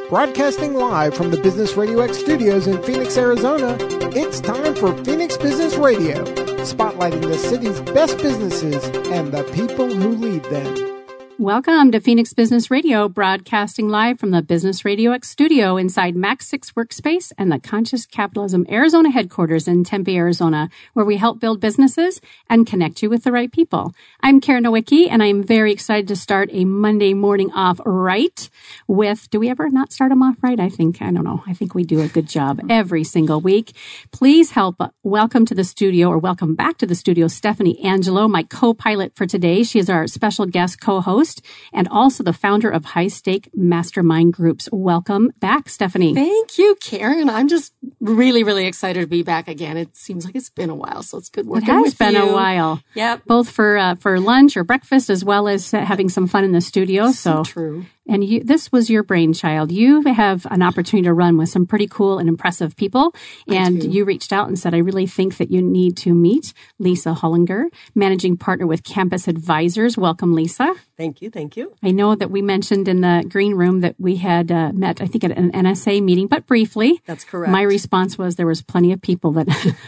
Broadcasting live from the Business Radio X studios in Phoenix, Arizona, it's time for Phoenix Business Radio, spotlighting the city's best businesses and the people who lead them. Welcome to Phoenix Business Radio, broadcasting live from the Business Radio X studio inside Max 6 Workspace and the Conscious Capitalism Arizona headquarters in Tempe, Arizona, where we help build businesses and connect you with the right people. I'm Karen Nowicki, and I'm very excited to start a Monday morning off right with, do we ever not start them off right? I don't know. I think we do a good job every single week. Please help welcome to the studio, or welcome back to the studio, Stephanie Angelo, my co-pilot for today. She is our special guest co-host and also the founder of High Stake Mastermind Groups. Welcome back, Stephanie. Thank you, Karen. I'm just really excited to be back again. It seems like it's been a while, so it's good working with you. It has been a while. Yep. Both for lunch or breakfast, as well as having some fun in the studio. So true. And this was your brainchild. You have an opportunity to run with some pretty cool and impressive people. And you reached out and said, I really think that you need to meet Lisa Hollinger, managing partner with Campus Advisors. Welcome, Lisa. Thank you. I know that we mentioned in the green room that we had met, I think, at an NSA meeting, but briefly. That's correct. My response was there was plenty of people that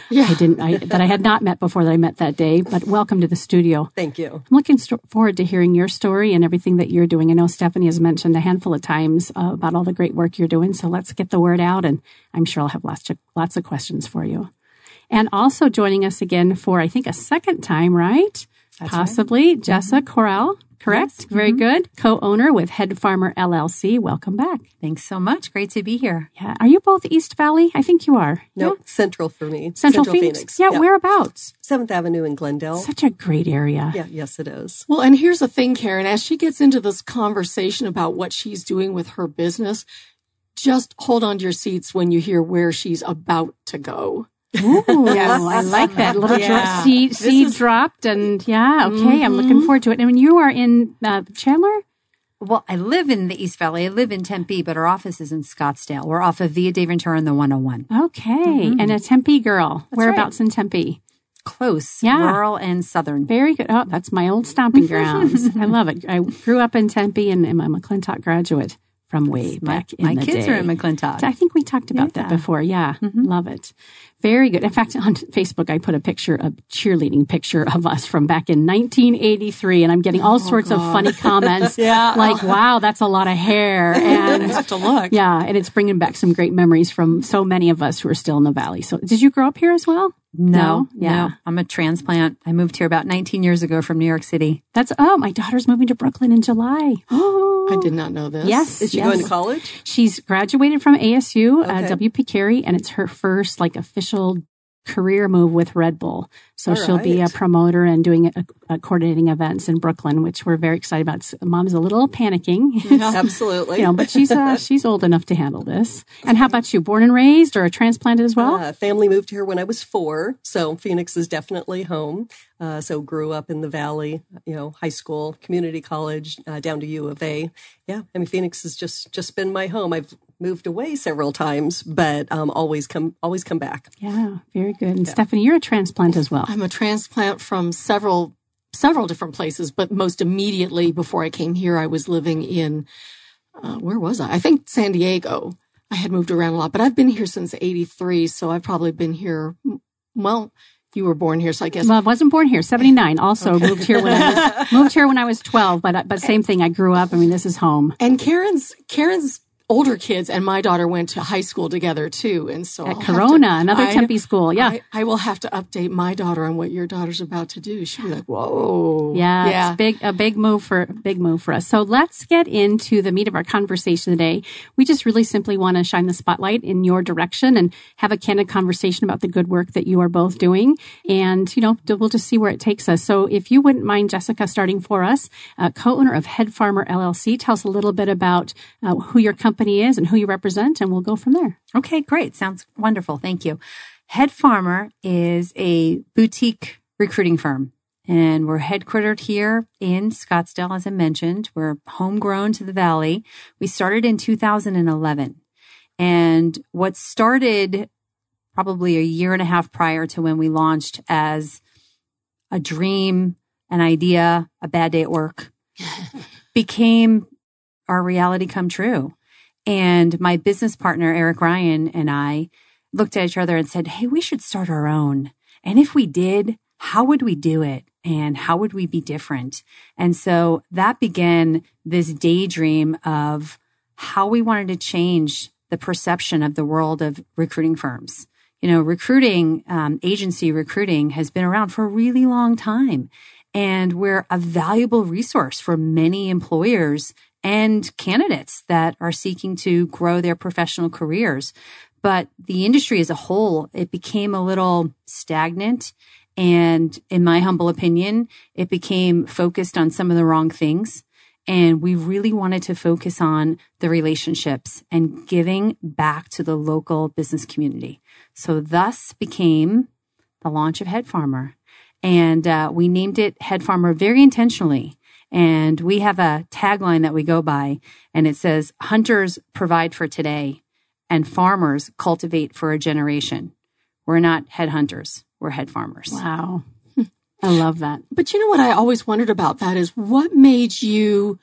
that I had not met before that I met that day. But welcome to the studio. Thank you. I'm looking forward to hearing your story and everything that you're doing. I know Stephanie has mentioned a handful of times about all the great work you're doing. So let's get the word out, and I'm sure I'll have lots of questions for you. And also joining us again for, I think, a second time, right? That's Possibly, right. Jessa Corral, correct? Yes. Very good. Co-owner with Head Farmer LLC. Welcome back. Thanks so much. Great to be here. Yeah. Are you both East Valley? I think you are. No, Yeah? Central for me. Central Phoenix. Yeah, Yep. whereabouts? 7th Avenue in Glendale. Such a great area. Yeah, yes, it is. Well, and here's the thing, Karen, as she gets into this conversation about what she's doing with her business, just hold on to your seats when you hear where she's about to go. Ooh, I like that. Little seed dropped, and okay, I'm looking forward to it. And when you are in Chandler? Well, I live in the East Valley. I live in Tempe, but our office is in Scottsdale. We're off of Via de Ventura and the 101. Okay, and a Tempe girl. Whereabouts in Tempe? Close, Yeah. rural and southern. Very good. Oh, that's my old stomping grounds. I love it. I grew up in Tempe, and I'm a McClintock graduate from way back in the day. My kids are in McClintock. I think we talked about that before. Yeah. Love it. Very good. In fact, on Facebook, I put a cheerleading picture of us from back in 1983, and I'm getting all sorts of funny comments. Like, wow, that's a lot of hair. And I have to look. Yeah. And it's bringing back some great memories from so many of us who are still in the Valley. So did you grow up here as well? No. Yeah. I'm a transplant. I moved here about 19 years ago from New York City. My daughter's moving to Brooklyn in July. I did not know this. Yes. Is she going to college? She's graduated from ASU, Okay. WP Carey, and it's her first official career move with Red Bull. So All she'll be a right. promoter and doing coordinating events in Brooklyn, which we're very excited about. Mom's a little panicking, Absolutely. but she's old enough to handle this. And how about you? Born and raised or transplanted as well? Family moved here when I was 4, so Phoenix is definitely home. So grew up in the Valley, high school, community college, down to U of A. Yeah, I mean, Phoenix has just been my home. I've moved away several times, but always come back. Yeah, very good. And Stephanie, you're a transplant as well. I'm a transplant from several different places, but most immediately before I came here, I was living in, where was I? I think San Diego. I had moved around a lot, but I've been here since 83, so I've probably been here, well, you were born here, so I guess. Well, I wasn't born here. 79. Also moved here when I was 12. But same thing. I grew up. I mean, this is home. And Karen's older kids and my daughter went to high school together too, and so At Corona, another Tempe school. Yeah, I will have to update my daughter on what your daughter's about to do. She'll be like, "Whoa, yeah, it's a big move for us." So let's get into the meat of our conversation today. We just really simply want to shine the spotlight in your direction and have a candid conversation about the good work that you are both doing, and we'll just see where it takes us. So if you wouldn't mind, Jessica, starting for us, co-owner of Head Farmer LLC, tell us a little bit about who your company is and who you represent, and we'll go from there. Okay, great. Sounds wonderful. Thank you. Head Farmer is a boutique recruiting firm, and we're headquartered here in Scottsdale, as I mentioned. We're homegrown to the Valley. We started in 2011, and what started probably a year and a half prior to when we launched as a dream, an idea, a bad day at work, became our reality come true. And my business partner, Eric Ryan, and I looked at each other and said, hey, we should start our own. And if we did, how would we do it? And how would we be different? And so that began this daydream of how we wanted to change the perception of the world of recruiting firms. You know, recruiting, agency recruiting has been around for a really long time. And we're a valuable resource for many employers and candidates that are seeking to grow their professional careers. But the industry as a whole, it became a little stagnant. And in my humble opinion, it became focused on some of the wrong things. And we really wanted to focus on the relationships and giving back to the local business community. So thus became the launch of Head Farmer. And we named it Head Farmer very intentionally. And we have a tagline that we go by, and it says, hunters provide for today and farmers cultivate for a generation. We're not headhunters. We're head farmers. Wow. I love that. But you know what I always wondered about that is what made you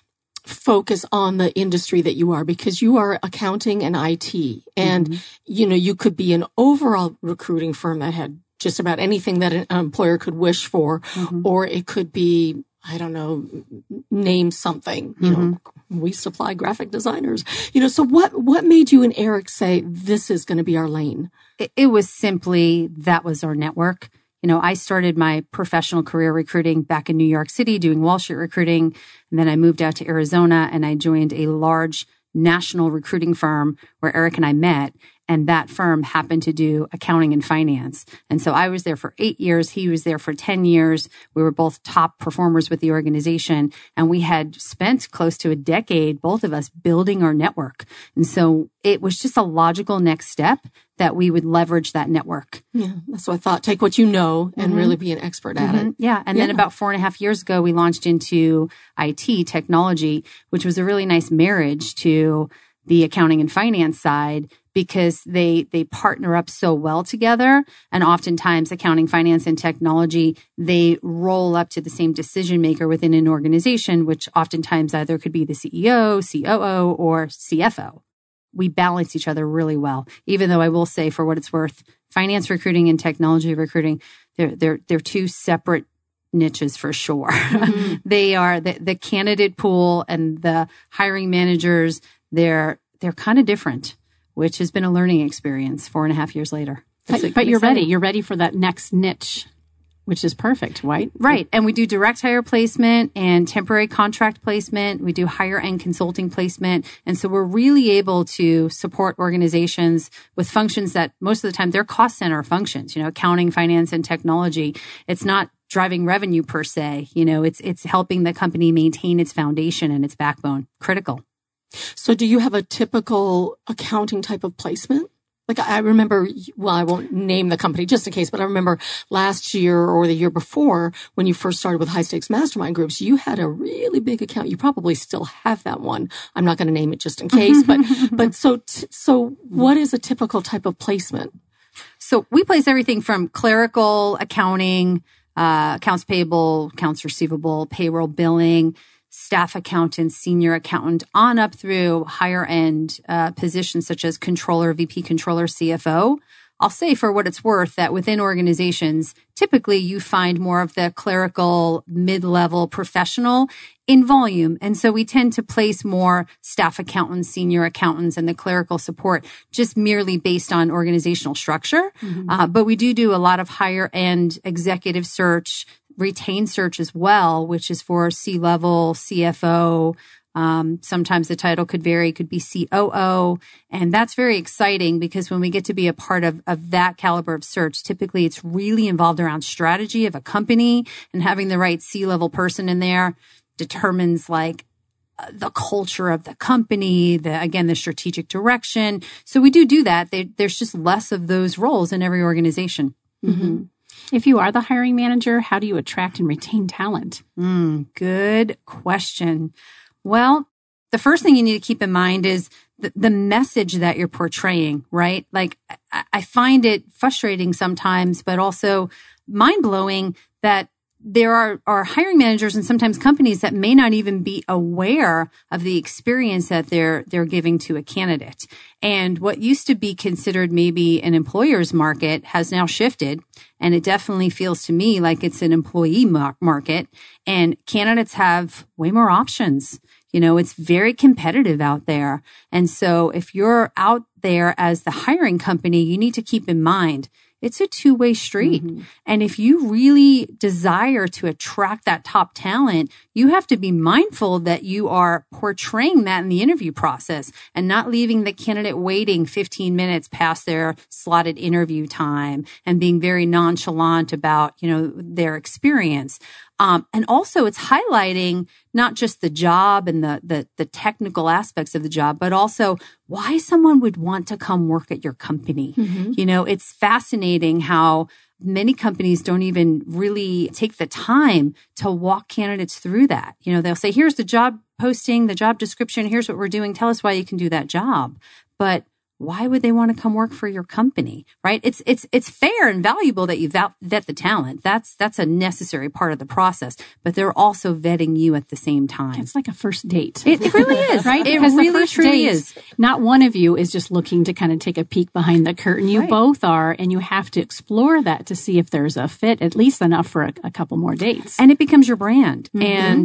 focus on the industry that you are? Because you are accounting and IT. And, you know, you could be an overall recruiting firm that had just about anything that an employer could wish for, or it could be, I don't know, name something, you know, we supply graphic designers, you know, so what made you and Eric say this is going to be our lane? It was simply, that was our network. You know, I started my professional career recruiting back in New York City doing Wall Street recruiting. And then I moved out to Arizona and I joined a large national recruiting firm where Eric and I met. And that firm happened to do accounting and finance. And so I was there for 8 years. He was there for 10 years. We were both top performers with the organization. And we had spent close to a decade, both of us, building our network. And so it was just a logical next step that we would leverage that network. Yeah, that's what I thought. Take what you know and really be an expert at it. Yeah. And then about 4.5 years ago, we launched into IT technology, which was a really nice marriage to the accounting and finance side, because they partner up so well together. And oftentimes accounting, finance, and technology, they roll up to the same decision maker within an organization, which oftentimes either could be the CEO, COO, or CFO. We balance each other really well, even though I will say, for what it's worth, finance recruiting and technology recruiting, they're two separate niches for sure. They are the candidate pool and the hiring managers. They're kind of different, which has been a learning experience 4.5 years later. But you're ready. You're ready for that next niche, which is perfect, right? Right. And we do direct hire placement and temporary contract placement. We do higher end consulting placement. And so we're really able to support organizations with functions that most of the time they're cost center functions, you know, accounting, finance, and technology. It's not driving revenue per se. You know, it's helping the company maintain its foundation and its backbone. Critical. So do you have a typical accounting type of placement? Like I remember, well, I won't name the company just in case, but I remember last year or the year before when you first started with High Stakes Mastermind Groups, you had a really big account. You probably still have that one. I'm not going to name it just in case, but so what is a typical type of placement? So we place everything from clerical accounting, accounts payable, accounts receivable, payroll, billing, staff accountant, senior accountant, on up through higher end positions such as controller, VP controller, CFO. I'll say for what it's worth that within organizations, typically you find more of the clerical, mid-level professional in volume. And so we tend to place more staff accountants, senior accountants, and the clerical support just merely based on organizational structure. But we do a lot of higher end executive search, retained search as well, which is for C-level, CFO. Sometimes the title could vary, could be COO. And that's very exciting because when we get to be a part of that caliber of search, typically it's really involved around strategy of a company, and having the right C-level person in there determines like the culture of the company, the strategic direction. So we do that. There's just less of those roles in every organization. If you are the hiring manager, how do you attract and retain talent? Good question. Well, the first thing you need to keep in mind is the message that you're portraying, right? Like I find it frustrating sometimes, but also mind-blowing that there are hiring managers and sometimes companies that may not even be aware of the experience that they're giving to a candidate. And what used to be considered maybe an employer's market has now shifted. And it definitely feels to me like it's an employee market, and candidates have way more options. It's very competitive out there. And so if you're out there as the hiring company, you need to keep in mind, it's a two-way street. Mm-hmm. And if you really desire to attract that top talent, you have to be mindful that you are portraying that in the interview process and not leaving the candidate waiting 15 minutes past their slotted interview time and being very nonchalant about, their experience. And also it's highlighting not just the job and the technical aspects of the job, but also why someone would want to come work at your company. Mm-hmm. It's fascinating how many companies don't even really take the time to walk candidates through that. They'll say, here's the job posting, the job description, here's what we're doing. Tell us why you can do that job. But why would they want to come work for your company, right? It's fair and valuable that you vet the talent. That's a necessary part of the process, but they're also vetting you at the same time. It's like a first date. It really is, right? It because really the first truly date, is. Not one of you is just looking to kind of take a peek behind the curtain. You both are, and you have to explore that to see if there's a fit, at least enough for a couple more dates. And it becomes your brand. Mm-hmm. And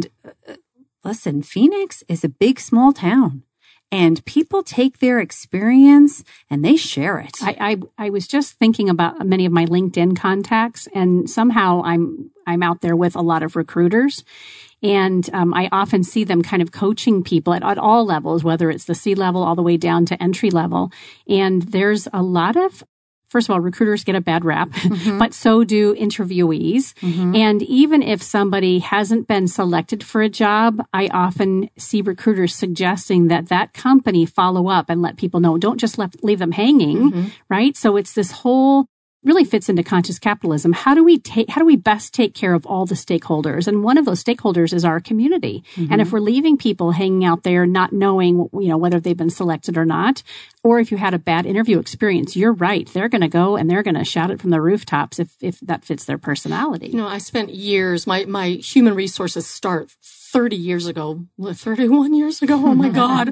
listen, Phoenix is a big, small town. And people take their experience and they share it. I was just thinking about many of my LinkedIn contacts, and somehow I'm out there with a lot of recruiters. And I often see them kind of coaching people at all levels, whether it's the C-level all the way down to entry level. And there's a lot of, first of all, recruiters get a bad rap, mm-hmm. but so do interviewees. Mm-hmm. And even if somebody hasn't been selected for a job, I often see recruiters suggesting that company follow up and let people know. Don't just leave them hanging, mm-hmm. right? So it's this whole, really fits into conscious capitalism. How do we best take care of all the stakeholders? And one of those stakeholders is our community. Mm-hmm. And if we're leaving people hanging out there not knowing, whether they've been selected or not, or if you had a bad interview experience, you're right. They're going to go and they're going to shout it from the rooftops if that fits their personality. I spent years, my human resources start 30 years ago, 31 years ago, oh my God,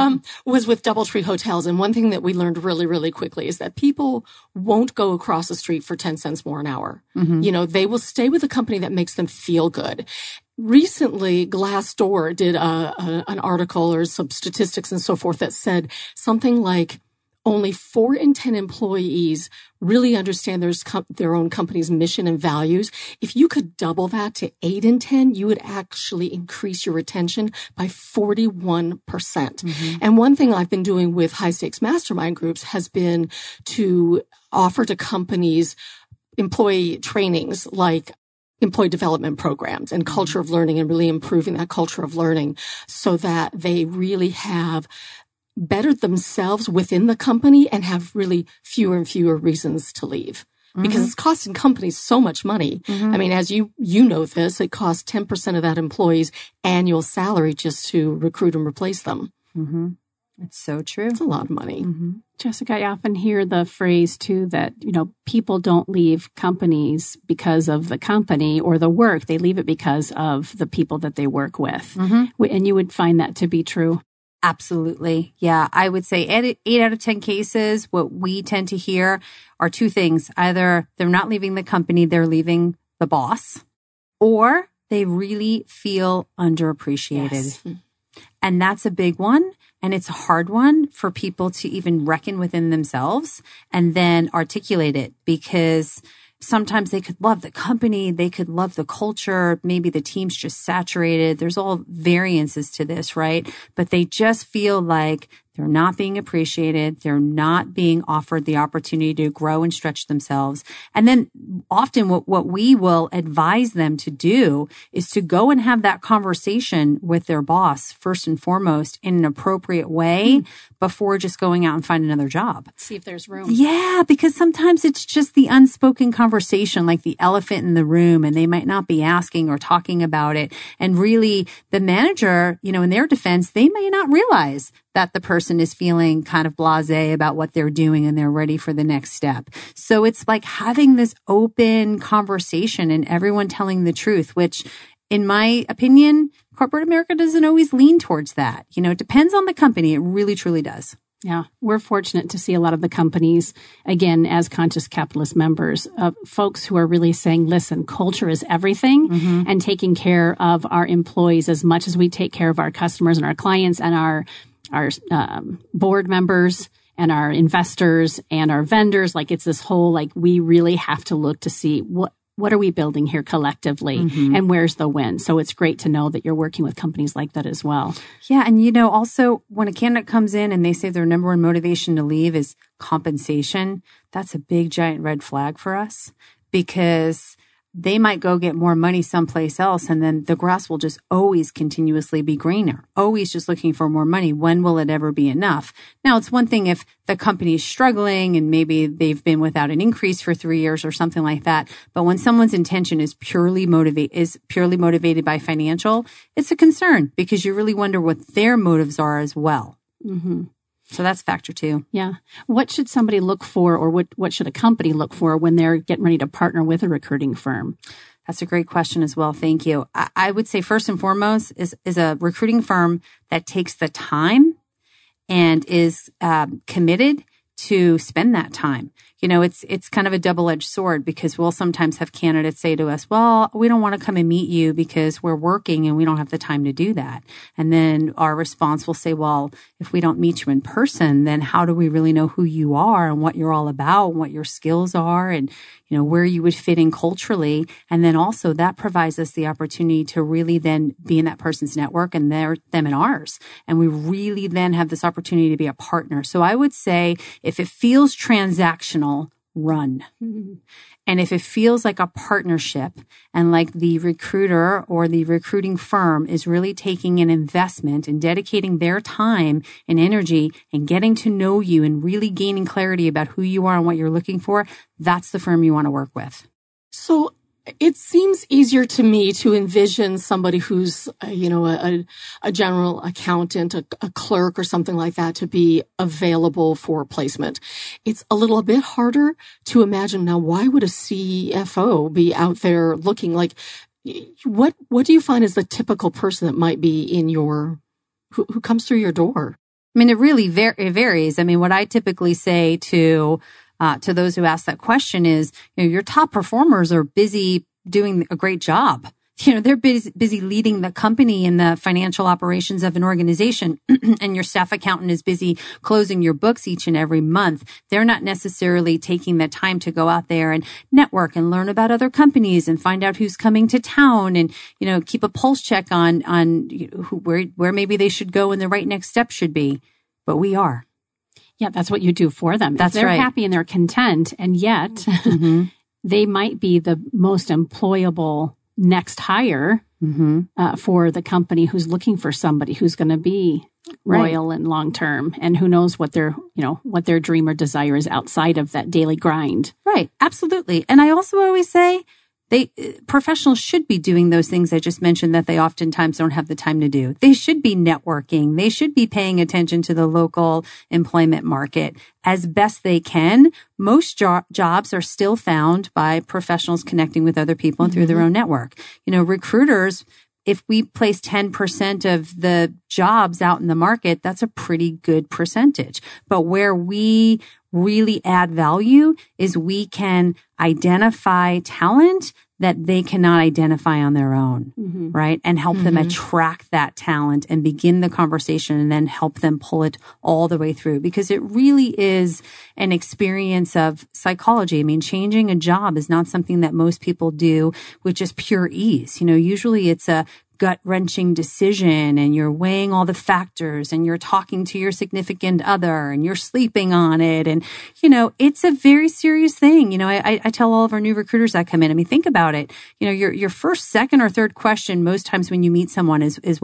was with DoubleTree Hotels. And one thing that we learned really, really quickly is that people won't go across the street for 10 cents more an hour. Mm-hmm. They will stay with a company that makes them feel good. Recently, Glassdoor did an article or some statistics and so forth that said something like only 4 in 10 employees really understand their own company's mission and values. If you could double that to 8 in 10, you would actually increase your retention by 41%. Mm-hmm. And one thing I've been doing with high stakes mastermind groups has been to offer to companies employee trainings like employee development programs and culture of learning, and really improving that culture of learning so that they really have bettered themselves within the company and have really fewer and fewer reasons to leave. Mm-hmm. Because it's costing companies so much money. Mm-hmm. I mean, as you know this, it costs 10% of that employee's annual salary just to recruit and replace them. Mm-hmm. It's so true. It's a lot of money. Mm-hmm. Jessica, I often hear the phrase too that, people don't leave companies because of the company or the work. They leave it because of the people that they work with. Mm-hmm. And you would find that to be true. Absolutely. Yeah. I would say 8 out of 10 cases, what we tend to hear are 2 things. Either they're not leaving the company, they're leaving the boss, or they really feel underappreciated. Yes. And that's a big one. And it's a hard one for people to even reckon within themselves and then articulate it, because sometimes they could love the company, they could love the culture, maybe the team's just saturated. There's all variances to this, right? But they just feel like they're not being appreciated. They're not being offered the opportunity to grow and stretch themselves. And then often what we will advise them to do is to go and have that conversation with their boss, first and foremost, in an appropriate way before just going out and find another job. See if there's room. Yeah, because sometimes it's just the unspoken conversation, like the elephant in the room, and they might not be asking or talking about it. And really, the manager, in their defense, they may not realize that the person person is feeling kind of blasé about what they're doing and they're ready for the next step. So it's like having this open conversation and everyone telling the truth, which in my opinion, corporate America doesn't always lean towards that. It depends on the company. It really, truly does. Yeah, we're fortunate to see a lot of the companies, again, as conscious capitalist members, of folks who are really saying, listen, culture is everything, and taking care of our employees as much as we take care of our customers and our clients and our board members and our investors and our vendors. Like, it's this whole, like, we really have to look to see what are we building here collectively and where's the win? So it's great to know that you're working with companies like that as well. Yeah. And, also when a candidate comes in and they say their number one motivation to leave is compensation, that's a big, giant red flag for us, because they might go get more money someplace else, and then the grass will just always continuously be greener, always just looking for more money. When will it ever be enough? Now, it's one thing if the company is struggling and maybe they've been without an increase for 3 years or something like that. But when someone's intention is purely motivated by financial, it's a concern, because you really wonder what their motives are as well. Mm-hmm. So that's factor 2. Yeah. What should somebody look for, or what should a company look for when they're getting ready to partner with a recruiting firm? That's a great question as well. Thank you. I would say first and foremost is a recruiting firm that takes the time and is committed to spend that time. It's kind of a double-edged sword, because we'll sometimes have candidates say to us, well, we don't want to come and meet you because we're working and we don't have the time to do that. And then our response will say, well, if we don't meet you in person, then how do we really know who you are and what you're all about and what your skills are and, where you would fit in culturally. And then also that provides us the opportunity to really then be in that person's network and them in ours. And we really then have this opportunity to be a partner. So I would say if it feels transactional, run. Mm-hmm. And if it feels like a partnership and like the recruiter or the recruiting firm is really taking an investment and dedicating their time and energy and getting to know you and really gaining clarity about who you are and what you're looking for, that's the firm you want to work with. So it seems easier to me to envision somebody who's, a general accountant, a clerk or something like that to be available for placement. It's a little bit harder to imagine. Now, why would a CFO be out there looking like, what do you find is the typical person that might be in who comes through your door? I mean, it really varies. I mean, what I typically say to those who ask that question is, your top performers are busy doing a great job. They're busy leading the company in the financial operations of an organization, and your staff accountant is busy closing your books each and every month. They're not necessarily taking the time to go out there and network and learn about other companies and find out who's coming to town and, keep a pulse check on where maybe they should go and the right next step should be. But we are. Yeah, that's what you do for them. That's they're right. Happy and they're content, and yet they might be the most employable next hire for the company who's looking for somebody who's going to be loyal and long term, and who knows what their dream or desire is outside of that daily grind. Right, absolutely. And I also always say professionals should be doing those things I just mentioned that they oftentimes don't have the time to do. They should be networking. They should be paying attention to the local employment market as best they can. Most jobs are still found by professionals connecting with other people and through their own network. Recruiters, if we place 10% of the jobs out in the market, that's a pretty good percentage. But where we really add value is we can identify talent that they cannot identify on their own, right? And help them attract that talent and begin the conversation and then help them pull it all the way through, because it really is an experience of psychology. I mean, changing a job is not something that most people do with just pure ease. Usually it's a gut-wrenching decision and you're weighing all the factors and you're talking to your significant other and you're sleeping on it. And, it's a very serious thing. I tell all of our new recruiters that come in, I mean, think about it. Your first, second, or third question most times when you meet someone is what?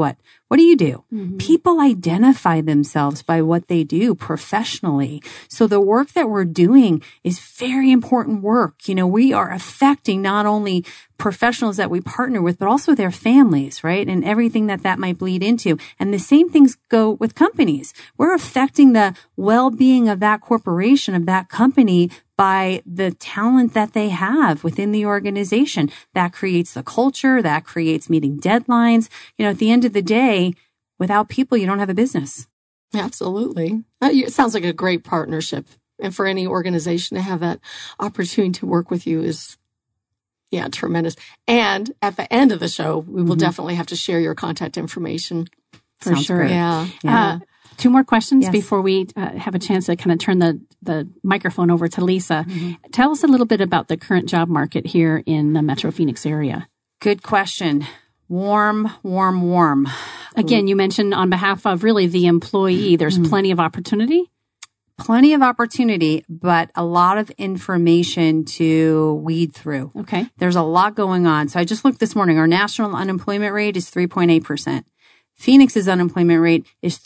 What do you do? People identify themselves by what they do professionally. So the work that we're doing is very important work. You know, we are affecting not only professionals that we partner with, but also their families, right? And everything that might bleed into. And the same things go with companies. We're affecting the well-being of that corporation, of that company, by the talent that they have within the organization. That creates the culture, that creates meeting deadlines. You know, at the end of the day, without people, you don't have a business. Absolutely. It sounds like a great partnership. And for any organization to have that opportunity to work with you is, yeah, tremendous. And at the end of the show, we will definitely have to share your contact information. For sure. Great. Yeah. 2 more questions Yes. before we have a chance to kind of turn the microphone over to Lisa. Tell us a little bit about the current job market here in the Metro Phoenix area. Good question. Warm. Again, you mentioned on behalf of really the employee, there's plenty of opportunity. Plenty of opportunity, but a lot of information to weed through. Okay. There's a lot going on. So I just looked this morning. Our national unemployment rate is 3.8%. Phoenix's unemployment rate is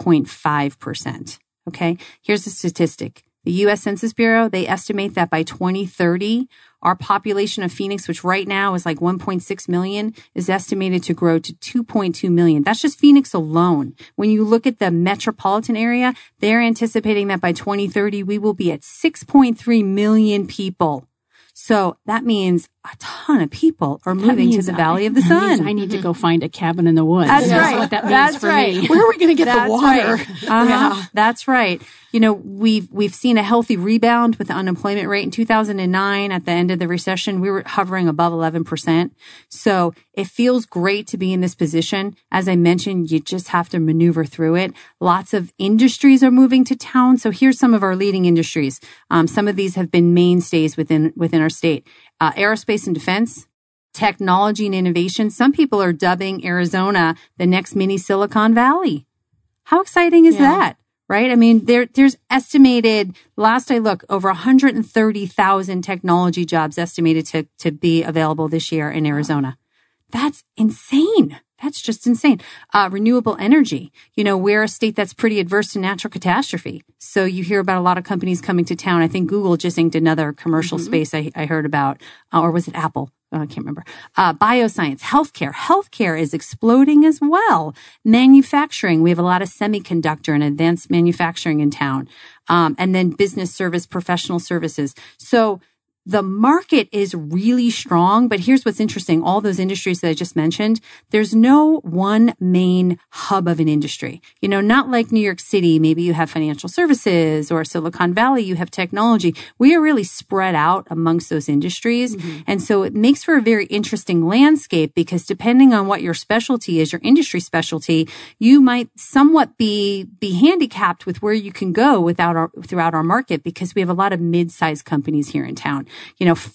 3.5%. Okay. Here's the statistic. The U.S. Census Bureau, they estimate that by 2030, our population of Phoenix, which right now is like 1.6 million, is estimated to grow to 2.2 million. That's just Phoenix alone. When you look at the metropolitan area, they're anticipating that by 2030, we will be at 6.3 million people. So that means a ton of people are moving to the Valley of the Sun. I need to go find a cabin in the woods. That's That's right. what that means That's for right. me. Where are we going to get the water? Right. Yeah. That's right. You know, we've seen a healthy rebound with the unemployment rate. In 2009, at the end of the recession, we were hovering above 11%. So it feels great to be in this position. As I mentioned, you just have to maneuver through it. Lots of industries are moving to town. So here's some of our leading industries. Some of these have been mainstays within our state. Aerospace and defense, technology and innovation. Some people are dubbing Arizona the next mini Silicon Valley. How exciting is that? Right? I mean, there's estimated, last I looked, over 130,000 technology jobs estimated to be available this year in Arizona. That's insane. That's just insane. Renewable energy. You know, we're a state that's pretty adverse to natural catastrophe. So you hear about a lot of companies coming to town. I think Google just inked another commercial space I heard about. Or was it Apple? I can't remember. Bioscience, healthcare. Healthcare is exploding as well. Manufacturing. We have a lot of semiconductor and advanced manufacturing in town. And then business service, professional services. So the market is really strong, but here's what's interesting. All those industries that I just mentioned, there's no one main hub of an industry. You know, not like New York City, maybe you have financial services, or Silicon Valley, you have technology. We are really spread out amongst those industries. And so it makes for a very interesting landscape, because depending on what your specialty is, your industry specialty, you might somewhat be handicapped with where you can go throughout our market, because we have a lot of mid-sized companies here in town. You know,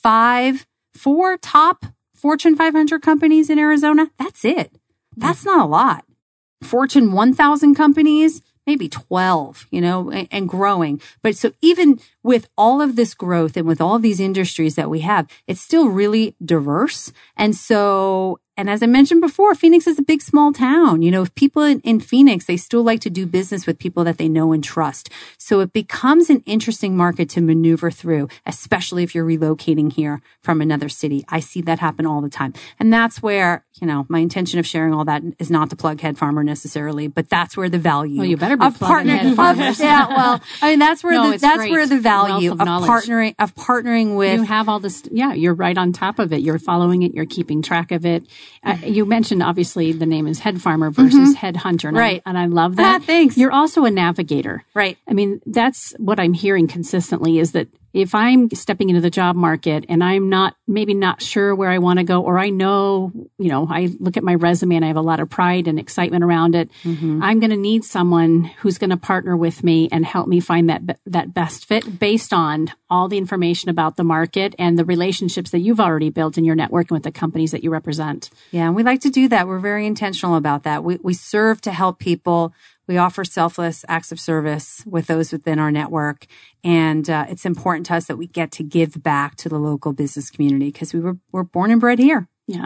4 top Fortune 500 companies in Arizona. That's it. That's not a lot. Fortune 1000 companies, maybe 12, you know, and growing. But so even with all of this growth and with all of these industries that we have, it's still really diverse. And so, and as I mentioned before, Phoenix is a big, small town. You know, if people in Phoenix, they still like to do business with people that they know and trust. So it becomes an interesting market to maneuver through, especially if you're relocating here from another city. I see that happen all the time. And that's where, you know, my intention of sharing all that is not to plug Head Farmer necessarily, but that's where the value. Well, you better be of plugging Head Farmers. Yeah, well, I mean, that's where where the value Wealth of knowledge. partnering with. You have all this. Yeah, you're right on top of it. You're following it. You're keeping track of it. You mentioned, obviously, the name is Head Farmer versus Head Hunter. Right. And I love that. Thanks. You're also a navigator. Right. I mean, that's what I'm hearing consistently, is that if I'm stepping into the job market and I'm maybe not sure where I want to go, or I know, you know, I look at my resume and I have a lot of pride and excitement around it, I'm going to need someone who's going to partner with me and help me find that best fit based on all the information about the market and the relationships that you've already built in your networking with the companies that you represent. Yeah, and we like to do that. We're very intentional about that. We serve to help people. We offer selfless acts of service with those within our network. And it's important to us that we get to give back to the local business community, because we're born and bred here. Yeah.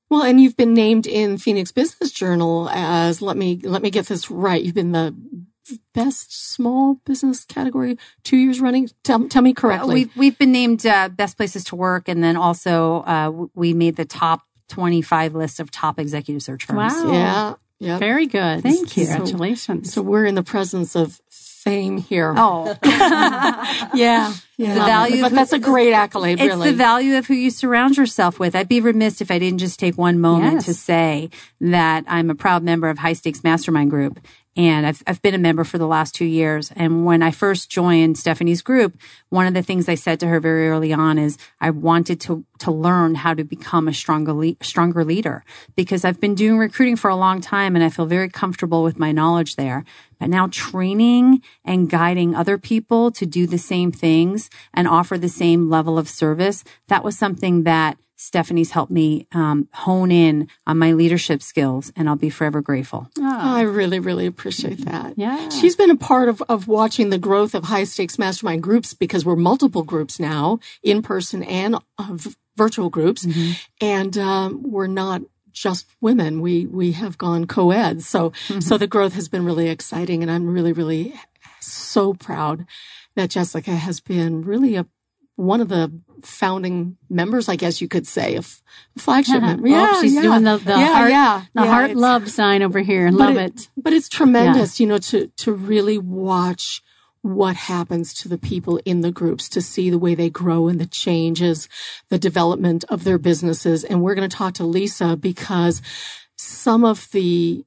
Well, and you've been named in Phoenix Business Journal as, let me get this right. You've been the best small business category 2 years running. Tell me correctly. We've been named best places to work, and then also we made the top 25 list of top executive search firms. Wow. Yeah. Very good. Thank you. Congratulations. So we're in the presence of fame here. Oh, Yeah. the value. But that's a great accolade, It's really. the value of who you surround yourself with. I'd be remiss if I didn't just take one moment Yes. to say that I'm a proud member of High Stakes Mastermind Group. And I've been a member for the last 2 years. And when I first joined Stephanie's group, one of the things I said to her very early on is I wanted to learn how to become a stronger leader, because I've been doing recruiting for a long time and I feel very comfortable with my knowledge there. But now training and guiding other people to do the same things and offer the same level of service, that was something that Stephanie's helped me hone in on my leadership skills, and I'll be forever grateful. I really, really appreciate that. Yeah. She's been a part of watching the growth of high stakes mastermind groups, because we're multiple groups now, in person and virtual groups. Mm-hmm. And we're not just women. We have gone co-ed. So the growth has been really exciting. And I'm really, really so proud that Jessica has been really one of the founding members, I guess you could say, of Flagship. Well, she's doing the heart it's- love sign over here. Love it. But it's tremendous, to really watch what happens to the people in the groups, to see the way they grow and the changes, the development of their businesses. And we're going to talk to Lisa, because some of the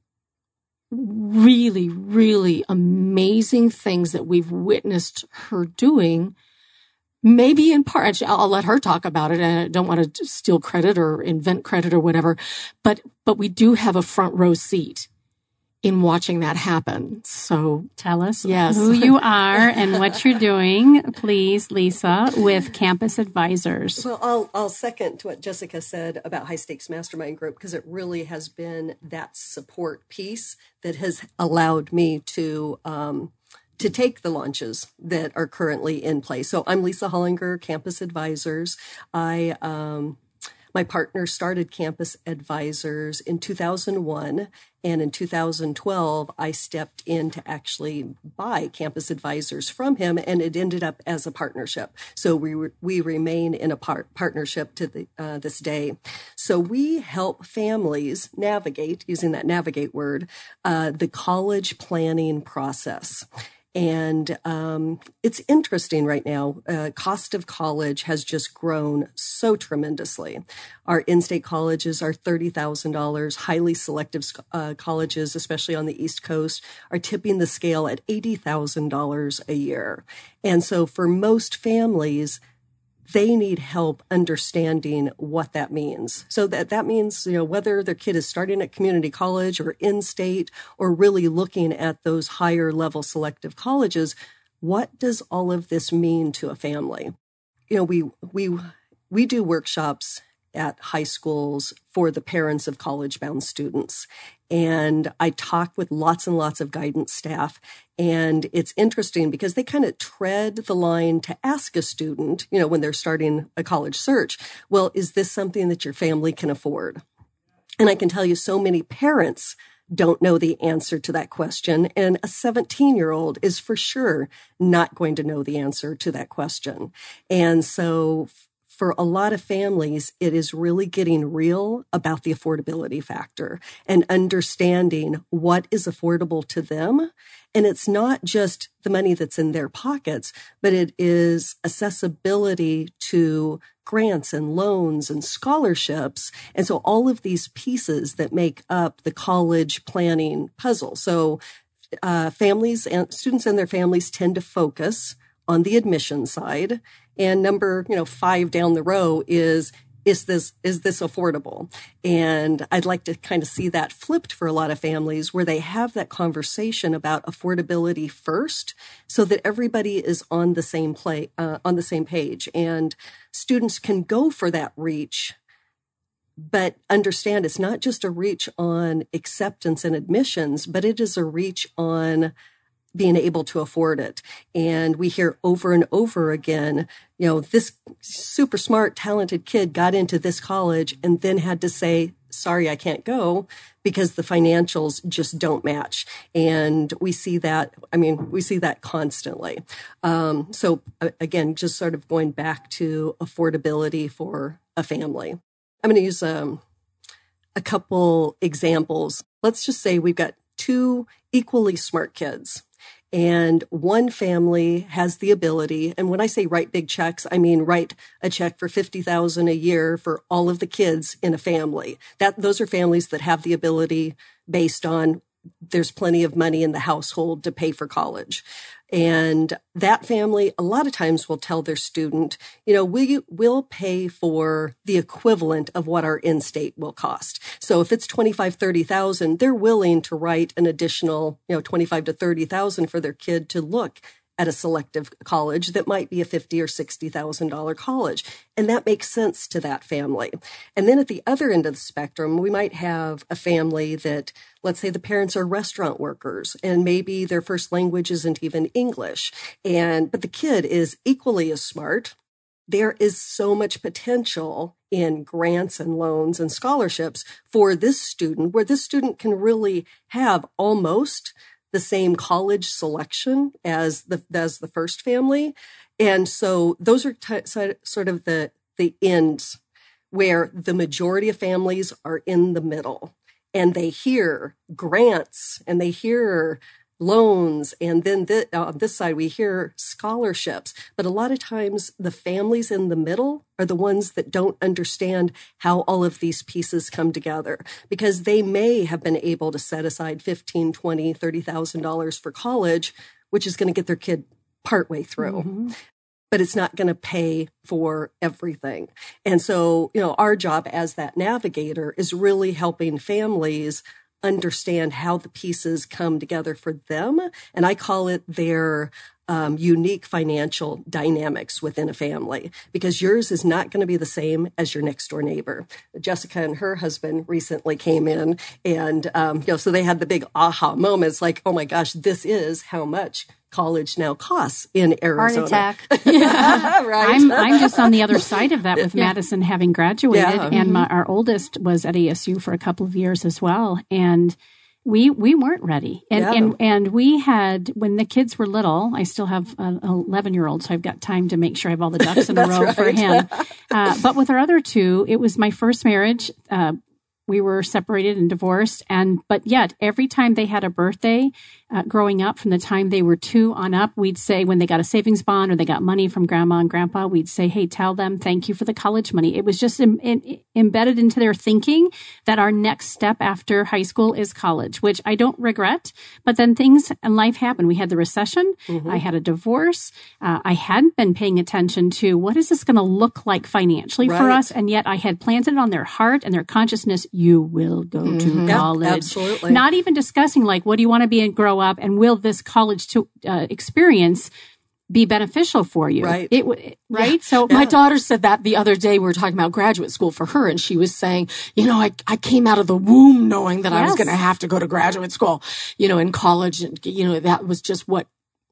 really, really amazing things that we've witnessed her doing, maybe in part, I'll let her talk about it, and I don't want to steal credit or invent credit or whatever, but we do have a front row seat in watching that happen. So Tell us Yes. who you are and what you're doing, please, Lisa, with Campus Advisors. Well, I'll second what Jessica said about High Stakes Mastermind Group, because it really has been that support piece that has allowed me to take the launches that are currently in place. So I'm Lisa Hollinger, Campus Advisors. My partner started Campus Advisors in 2001, and in 2012, I stepped in to actually buy Campus Advisors from him, and it ended up as a partnership. So we remain in a partnership to this day. So we help families navigate, using that navigate word, the college planning process. And it's interesting right now. Cost of college has just grown so tremendously. Our in-state colleges are $30,000. Highly selective colleges, especially on the East Coast, are tipping the scale at $80,000 a year. And so for most families, they need help understanding what that means. So that means, whether their kid is starting at community college or in-state, or really looking at those higher level selective colleges, what does all of this mean to a family? We do workshops at high schools for the parents of college-bound students. And I talk with lots and lots of guidance staff. And it's interesting because they kind of tread the line to ask a student, when they're starting a college search, well, is this something that your family can afford? And I can tell you so many parents don't know the answer to that question. And a 17-year-old is for sure not going to know the answer to that question. And so for a lot of families, it is really getting real about the affordability factor and understanding what is affordable to them. And it's not just the money that's in their pockets, but it is accessibility to grants and loans and scholarships. And so all of these pieces that make up the college planning puzzle. So families and students and their families tend to focus on the admission side. And number, 5 down the row is this affordable? And I'd like to kind of see that flipped for a lot of families, where they have that conversation about affordability first, so that everybody is on the same page, and students can go for that reach, but understand it's not just a reach on acceptance and admissions, but it is a reach on being able to afford it. And we hear over and over again, this super smart, talented kid got into this college and then had to say, sorry, I can't go because the financials just don't match. And we see that, we see that constantly. So again, just sort of going back to affordability for a family. I'm going to use a couple examples. Let's just say we've got two equally smart kids. And one family has the ability, and when I say write big checks, I mean write a check for $50,000 a year for all of the kids in a family. Those are families that have the ability based on there's plenty of money in the household to pay for college. And that family, a lot of times will tell their student, we will pay for the equivalent of what our in-state will cost. So if it's $25,000, $30,000, they're willing to write an additional, $25,000 to $30,000 for their kid to look at a selective college that might be a $50,000 or $60,000 college. And that makes sense to that family. And then at the other end of the spectrum, we might have a family that, let's say the parents are restaurant workers and maybe their first language isn't even English. But the kid is equally as smart. There is so much potential in grants and loans and scholarships for this student, where this student can really have almost the same college selection as the first family. And so those are sort of the ends where the majority of families are in the middle, and they hear grants and they hear loans. And then on this side, we hear scholarships. But a lot of times the families in the middle are the ones that don't understand how all of these pieces come together, because they may have been able to set aside $15,000, $20,000, $30,000 for college, which is going to get their kid partway through. Mm-hmm. But it's not going to pay for everything. And so, our job as that navigator is really helping families understand how the pieces come together for them. And I call it their unique financial dynamics within a family, because yours is not going to be the same as your next door neighbor. Jessica and her husband recently came in, and so they had the big aha moments, like, oh my gosh, this is how much college now costs in Arizona. Heart attack. Yeah. Right. I'm just on the other side of that with Madison having graduated, and our oldest was at ASU for a couple of years as well, and we weren't ready. And we had, when the kids were little, I still have an 11-year-old, so I've got time to make sure I have all the ducks in a row for him. But with our other two, it was my first marriage. We were separated and divorced, but yet every time they had a birthday growing up, from the time they were 2 on up, we'd say, when they got a savings bond or they got money from grandma and grandpa, we'd say, hey, tell them thank you for the college money. It was just embedded into their thinking that our next step after high school is college, which I don't regret. But then things in life happened. We had the recession. Mm-hmm. I had a divorce. I hadn't been paying attention to what is this going to look like financially for us. And yet I had planted on their heart and their consciousness, you will go to college. Yeah, absolutely. Not even discussing, like, what do you want to be and grow up, and will this college experience be beneficial for you? Right. Right. Yeah. So my daughter said that the other day. We were talking about graduate school for her, and she was saying, I came out of the womb knowing that I was going to have to go to graduate school, in college, and that was just what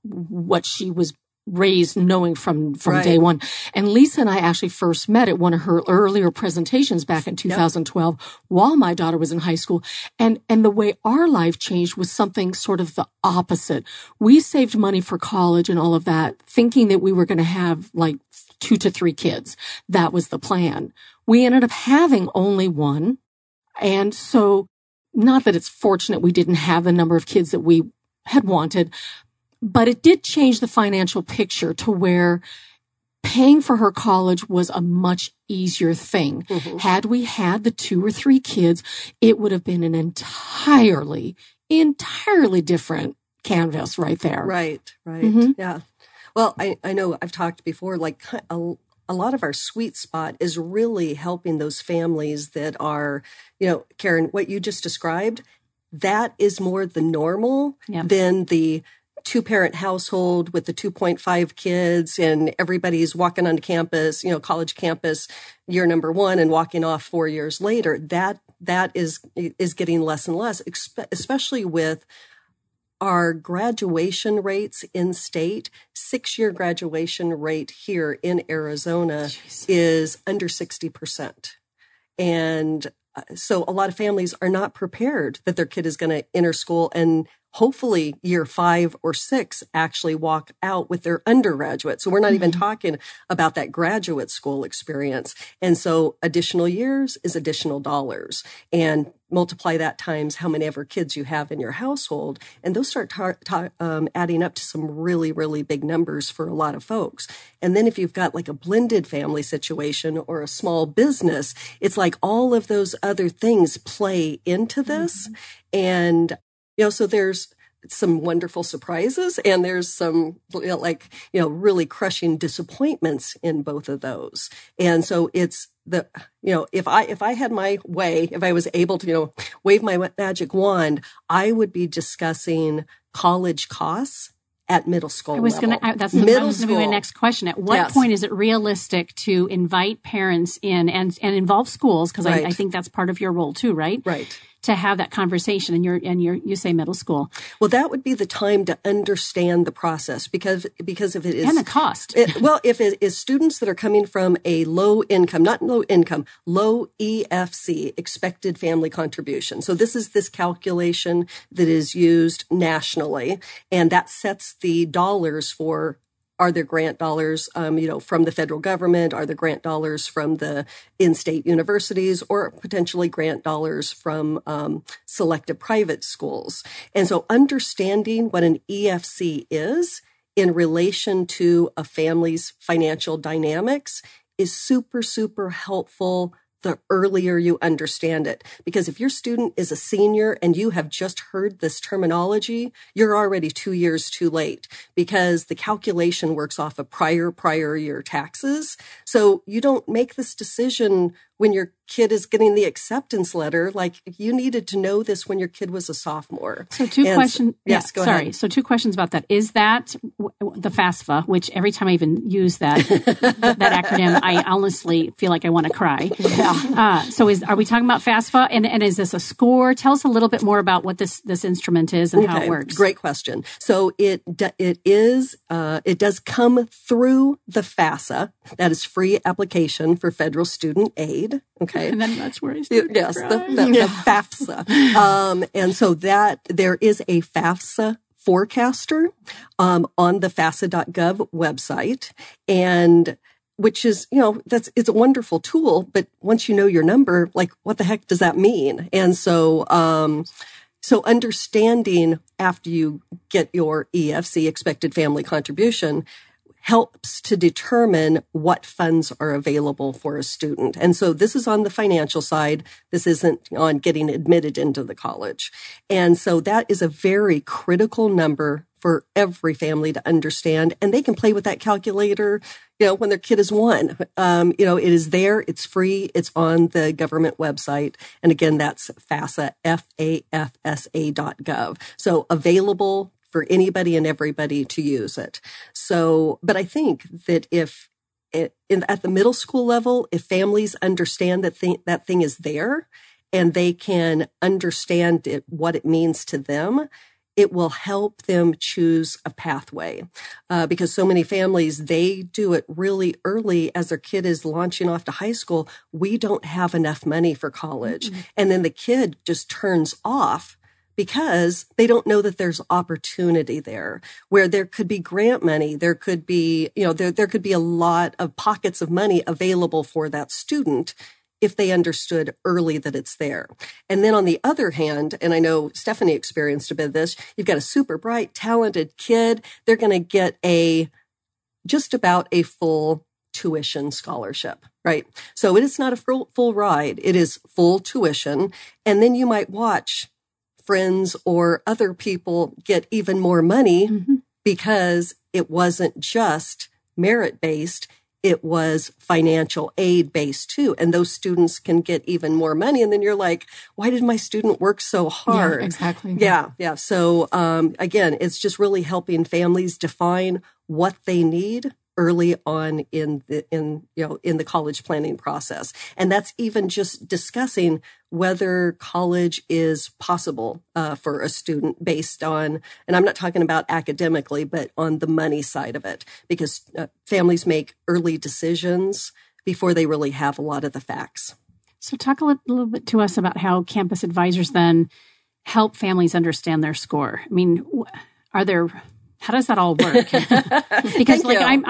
she was raised knowing from day one. And Lisa and I actually first met at one of her earlier presentations back in 2012 while my daughter was in high school. And the way our life changed was something sort of the opposite. We saved money for college and all of that, thinking that we were going to have like 2 to 3 kids. That was the plan. We ended up having only 1. And so, not that it's fortunate we didn't have the number of kids that we had wanted, but it did change the financial picture to where paying for her college was a much easier thing. Mm-hmm. Had we had the 2 or 3 kids, it would have been an entirely different canvas right there. Right. Mm-hmm. Yeah. Well, I know I've talked before, like a lot of our sweet spot is really helping those families that are, Karen, what you just described, that is more the normal than the 2-parent household with the 2.5 kids, and everybody's walking onto campus, college campus, year number 1, and walking off 4 years later. That is getting less and less, especially with our graduation rates in state. 6-year graduation rate here in Arizona is under 60%. And so a lot of families are not prepared that their kid is going to enter school and hopefully year 5 or 6 actually walk out with their undergraduate. So we're not even talking about that graduate school experience. And so additional years is additional dollars, and multiply that times how many ever kids you have in your household. And those start adding up to some really, really big numbers for a lot of folks. And then if you've got like a blended family situation or a small business, it's like all of those other things play into this. And so there's some wonderful surprises and there's some really crushing disappointments in both of those. And so it's if I had my way, if I was able to, wave my magic wand, I would be discussing college costs at middle school level. That's going to be my next question. At what point is it realistic to invite parents in and involve schools? Because I think that's part of your role too, right? Right. To have that conversation, and you say middle school. Well, that would be the time to understand the process because if it is and the cost. If it is students that are coming from a low EFC, expected family contribution. So this is this calculation that is used nationally, and that sets the dollars for. Are there grant dollars, from the federal government? Are there grant dollars from the in-state universities, or potentially grant dollars from selected private schools? And so understanding what an EFC is in relation to a family's financial dynamics is super, super helpful the earlier you understand it. Because if your student is a senior and you have just heard this terminology, you're already 2 years too late, because the calculation works off of prior year taxes. So you don't make this decision when your kid is getting the acceptance letter. Like, you needed to know this when your kid was a sophomore. So two questions. Yes, go ahead. So 2 questions about that. Is that the FAFSA, which every time I even use that acronym, I honestly feel like I want to cry. Yeah. Are we talking about FAFSA? And is this a score? Tell us a little bit more about what this instrument is and how it works. Great question. So it does come through the FAFSA. That is free application for federal student aid. Okay. And then that's where I started. Yes, the FAFSA. And so that there is a FAFSA forecaster on the FAFSA.gov website, and which is, it's a wonderful tool, but once you know your number, like, what the heck does that mean? And so understanding after you get your EFC, expected family contribution, helps to determine what funds are available for a student. And so this is on the financial side. This isn't on getting admitted into the college. And so that is a very critical number for every family to understand. And they can play with that calculator, when their kid is 1. It is there. It's free. It's on the government website. And again, that's FAFSA, FAFSA.gov. So available for anybody and everybody to use it. So, but I think that at the middle school level, if families understand that thing is there and they can understand what it means to them, it will help them choose a pathway. Because so many families, they do it really early as their kid is launching off to high school. We don't have enough money for college. Mm-hmm. And then the kid just turns off, because they don't know that there's opportunity there, where there could be grant money. There could be, there could be a lot of pockets of money available for that student if they understood early that it's there. And then on the other hand, and I know Stephanie experienced a bit of this, you've got a super bright, talented kid. They're going to get just about a full tuition scholarship, right? So it is not a full ride. It is full tuition. And then you might watch friends or other people get even more money, mm-hmm. because it wasn't just merit-based, it was financial aid-based too. And those students can get even more money. And then you're like, why did my student work so hard? Yeah, exactly. Yeah. So again, it's just really helping families define what they need early on in the college planning process. And that's even just discussing whether college is possible for a student based on, and I'm not talking about academically, but on the money side of it, because families make early decisions before they really have a lot of the facts. So talk a little bit to us about how campus advisors then help families understand their score. I mean, how does that all work? Because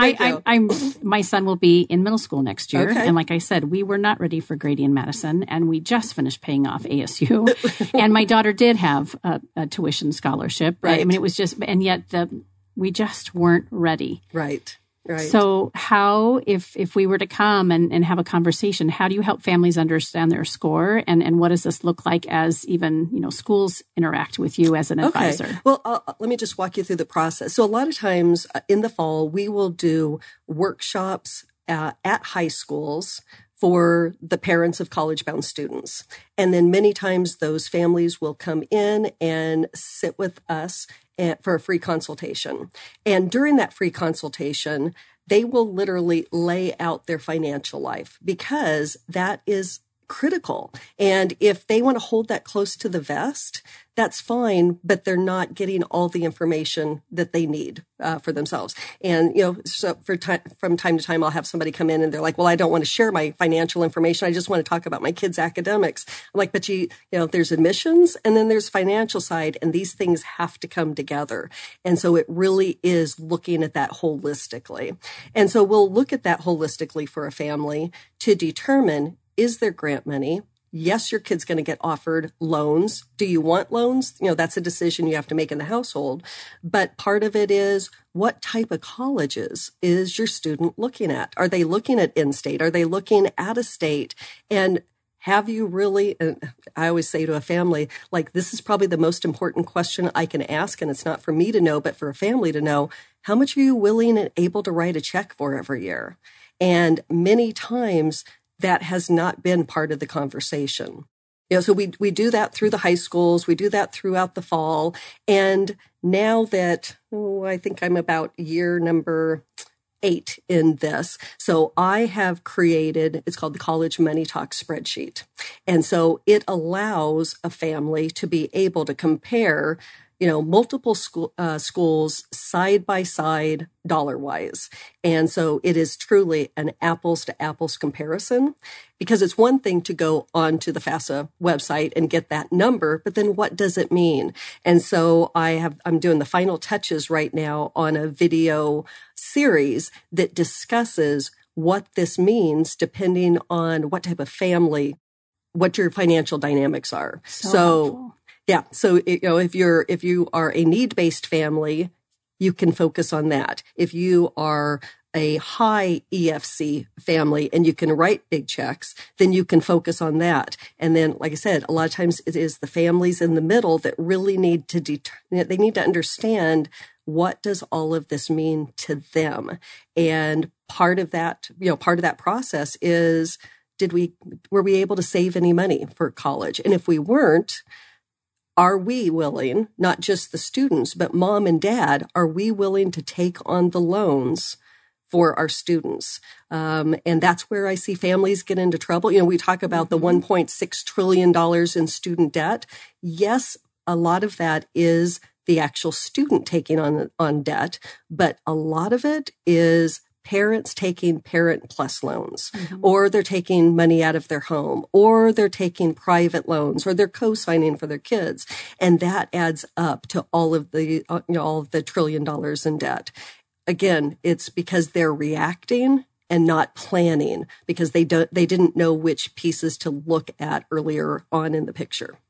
my son will be in middle school next year. Okay. And like I said, we were not ready for Grady and Madison, and we just finished paying off ASU. And my daughter did have a tuition scholarship. Right. I mean, it was just, and yet we just weren't ready. Right. Right. So how, if we were to come and have a conversation, how do you help families understand their score? And what does this look like as even, schools interact with you as an advisor? Okay. Well, let me just walk you through the process. So a lot of times in the fall, we will do workshops at high schools for the parents of college-bound students. And then many times those families will come in and sit with us for a free consultation. And during that free consultation, they will literally lay out their financial life because that is critical. And if they want to hold that close to the vest, that's fine, but they're not getting all the information that they need for themselves. And, so from time to time, I'll have somebody come in and they're like, well, I don't want to share my financial information. I just want to talk about my kids' academics. I'm like, but there's admissions and then there's financial side, and these things have to come together. And so it really is looking at that holistically. And so we'll look at that holistically for a family to determine, is there grant money? Yes, your kid's going to get offered loans. Do you want loans? That's a decision you have to make in the household. But part of it is, what type of colleges is your student looking at? Are they looking at in-state? Are they looking out of state? And have you really, and I always say to a family, like, this is probably the most important question I can ask. And it's not for me to know, but for a family to know, how much are you willing and able to write a check for every year? And many times, that has not been part of the conversation. So we do that through the high schools. We do that throughout the fall. And now that, I think I'm about year number 8 in this. So I have created, it's called the College Money Talk spreadsheet. And so it allows a family to be able to compare multiple schools side by side dollar wise. And so it is truly an apples to apples comparison, because it's one thing to go onto the FAFSA website and get that number, but then what does it mean? And so I'm doing the final touches right now on a video series that discusses what this means depending on what type of family, what your financial dynamics are. So yeah. So, if you are a need-based family, you can focus on that. If you are a high EFC family and you can write big checks, then you can focus on that. And then, like I said, a lot of times it is the families in the middle that really need to they need to understand, what does all of this mean to them? And part of that process is, were we able to save any money for college? And if we weren't, are we willing, not just the students, but mom and dad, are we willing to take on the loans for our students? And that's where I see families get into trouble. We talk about the $1.6 trillion in student debt. Yes, a lot of that is the actual student taking on debt, but a lot of it is parents taking Parent Plus loans, or they're taking money out of their home, or they're taking private loans, or they're co-signing for their kids. And that adds up to all of the $1 trillion in debt. Again, it's because they're reacting and not planning, because they didn't know which pieces to look at earlier on in the picture.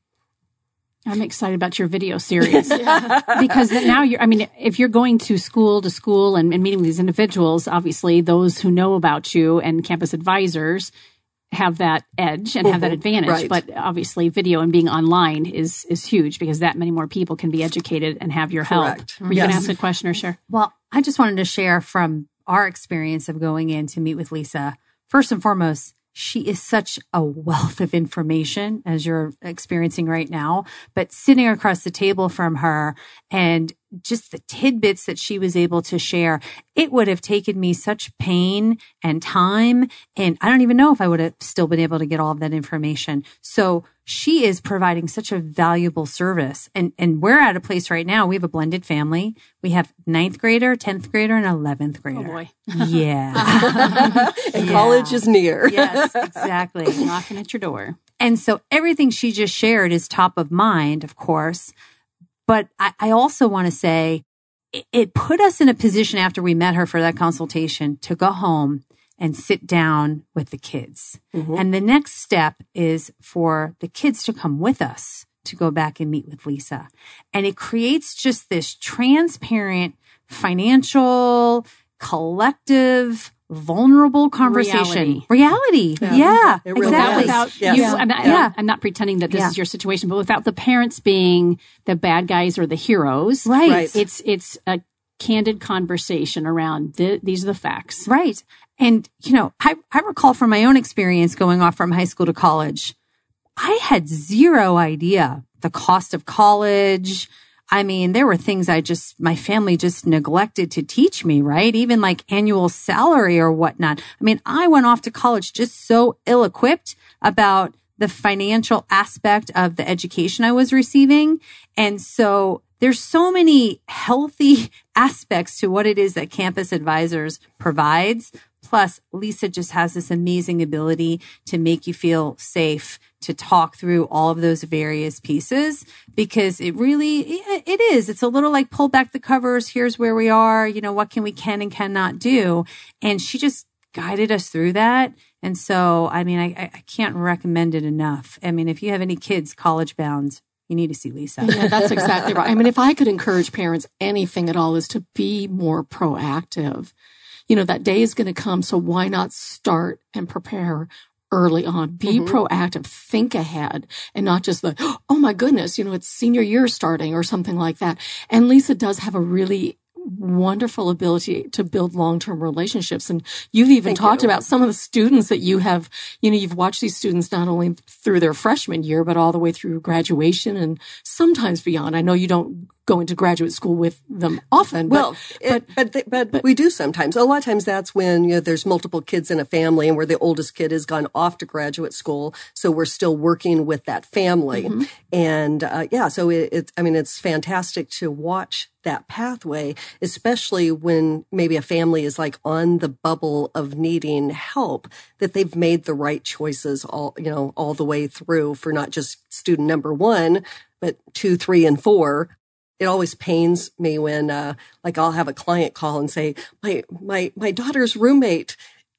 I'm excited about your video series because now if you're going to school and meeting with these individuals, obviously those who know about you and campus advisors have that edge and have that advantage. Right. But obviously video and being online is huge, because that many more people can be educated and have your help. Correct. Were you going to ask a question or share? Well, I just wanted to share from our experience of going in to meet with Lisa. First and foremost, she is such a wealth of information, as you're experiencing right now, but sitting across the table from her and just the tidbits that she was able to share, it would have taken me such pain and time. And I don't even know if I would have still been able to get all of that information. So she is providing such a valuable service. And we're at a place right now. We have a blended family. We have 9th grader, 10th grader, and 11th grader. Oh boy. Yeah. And college is near. Yes, exactly. Knocking at your door. And so everything she just shared is top of mind, of course. But I also want to say it put us in a position after we met her for that consultation to go home and sit down with the kids. Mm-hmm. And the next step is for the kids to come with us to go back and meet with Lisa. And it creates just this transparent, financial, collective, vulnerable conversation. Reality. Yeah, really exactly. Without Yes. you, I'm not pretending that this is your situation, but without the parents being the bad guys or the heroes. Right. It's a candid conversation around these are the facts. Right. And, I recall from my own experience going off from high school to college, I had zero idea the cost of college. I mean, there were things my family just neglected to teach me, right? Even like annual salary or whatnot. I mean, I went off to college just so ill-equipped about the financial aspect of the education I was receiving. And so there's so many healthy aspects to what it is that Campus Advisors provides. Plus, Lisa just has this amazing ability to make you feel safe, to talk through all of those various pieces, because it is. It's a little like pull back the covers. Here's where we are. What we can and cannot do. And she just guided us through that. And so, I mean, I can't recommend it enough. I mean, if you have any kids college bound, you need to see Lisa. Yeah, that's exactly right. I mean, if I could encourage parents anything at all is to be more proactive. That day is going to come. So why not start and prepare early on? Be proactive, think ahead, and not just oh my goodness, it's senior year starting or something like that. And Lisa does have a really wonderful ability to build long-term relationships. And you've even talked about some of the students that you have, you've watched these students not only through their freshman year, but all the way through graduation and sometimes beyond. I know you don't go into graduate school with them often. But we do sometimes. A lot of times that's when there's multiple kids in a family and where the oldest kid has gone off to graduate school. So we're still working with that family. Mm-hmm. And so it's fantastic to watch that pathway, especially when maybe a family is like on the bubble of needing help, that they've made the right choices all the way through for not just student number 1, but 2, 3, and 4. It always pains me when, I'll have a client call and say, my daughter's roommate,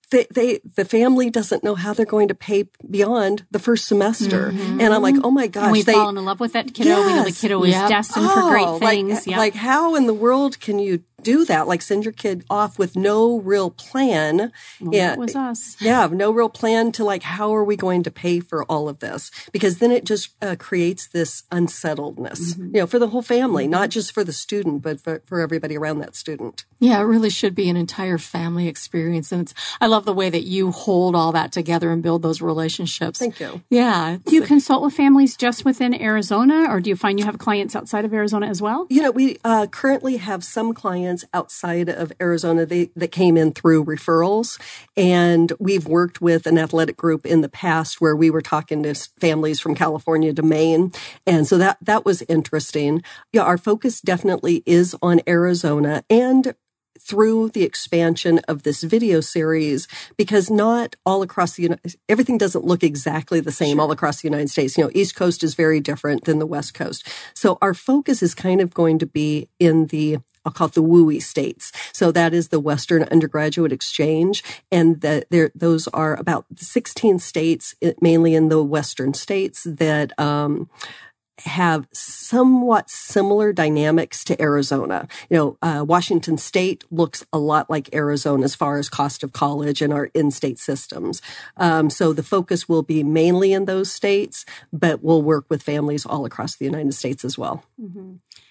the family doesn't know how they're going to pay beyond the first semester. Mm-hmm. And I'm like, oh my gosh. And we've fallen in love with that kiddo. Yes. We know the kiddo is destined for great things. Like how in the world can you do that? Like send your kid off with no real plan. Well, that was us. Yeah. No real plan to how are we going to pay for all of this? Because then it just creates this unsettledness, for the whole family, not just for the student, but for everybody around that student. Yeah, it really should be an entire family experience. And I love the way that you hold all that together and build those relationships. Thank you. Yeah. Do you consult with families just within Arizona, or do you find you have clients outside of Arizona as well? We currently have some clients outside of Arizona that came in through referrals. And we've worked with an athletic group in the past where we were talking to families from California to Maine. And so that was interesting. Yeah, our focus definitely is on Arizona and through the expansion of this video series, because not all across everything doesn't look exactly the same all across the United States. East Coast is very different than the West Coast. So our focus is kind of going to be in I'll call it the WUI states. So that is the Western Undergraduate Exchange. And those are about 16 states, mainly in the Western states, that have somewhat similar dynamics to Arizona. Washington State looks a lot like Arizona as far as cost of college and our in-state systems. So the focus will be mainly in those states, but we'll work with families all across the United States as well. Mm-hmm.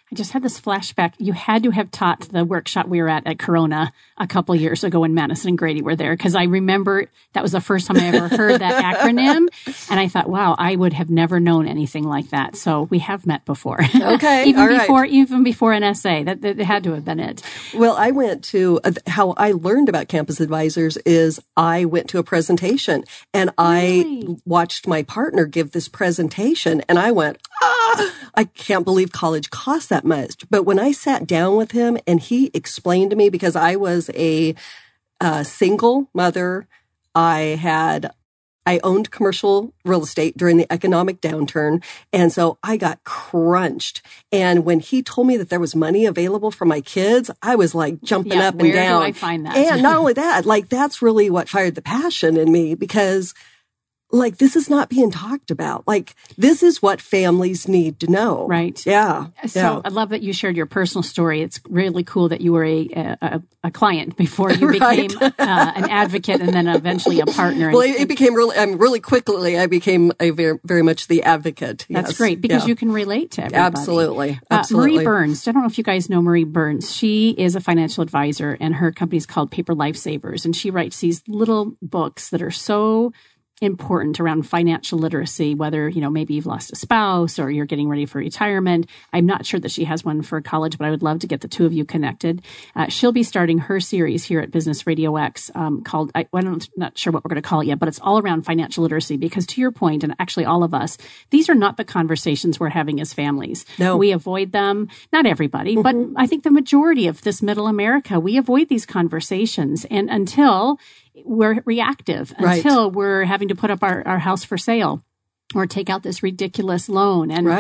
I just had this flashback. You had to have taught the workshop we were at Corona a couple years ago when Madison and Grady were there, because I remember that was the first time I ever heard that acronym. And I thought, wow, I would have never known anything like that. So we have met before. Okay. Even before NSA. That had to have been it. Well, I went to how I learned about Campus Advisors is I went to a presentation and I watched my partner give this presentation and I went, I can't believe college costs that much. But when I sat down with him and he explained to me, because I was a single mother, I owned commercial real estate during the economic downturn. And so I got crunched. And when he told me that there was money available for my kids, I was like jumping up and down. Where do I find that? And not only that, like that's really what fired the passion in me, because like this is not being talked about. Like this is what families need to know. Right. Yeah. So I love that you shared your personal story. It's really cool that you were a client before you became an advocate and then eventually a partner. Well, it became really quickly. I became a very much the advocate. That's great because you can relate to everybody. Absolutely. Marie Burns. I don't know if you guys know Marie Burns. She is a financial advisor and her company is called Paper Lifesavers. And she writes these little books that are so important around financial literacy, whether, maybe you've lost a spouse or you're getting ready for retirement. I'm not sure that she has one for college, but I would love to get the two of you connected. She'll be starting her series here at Business Radio X called, I'm not sure what we're going to call it yet, but it's all around financial literacy because to your point, and actually all of us, these are not the conversations we're having as families. No. We avoid them. Not everybody, but I think the majority of this middle America, we avoid these conversations. And until we're reactive, until we're having to put up our house for sale or take out this ridiculous loan. And,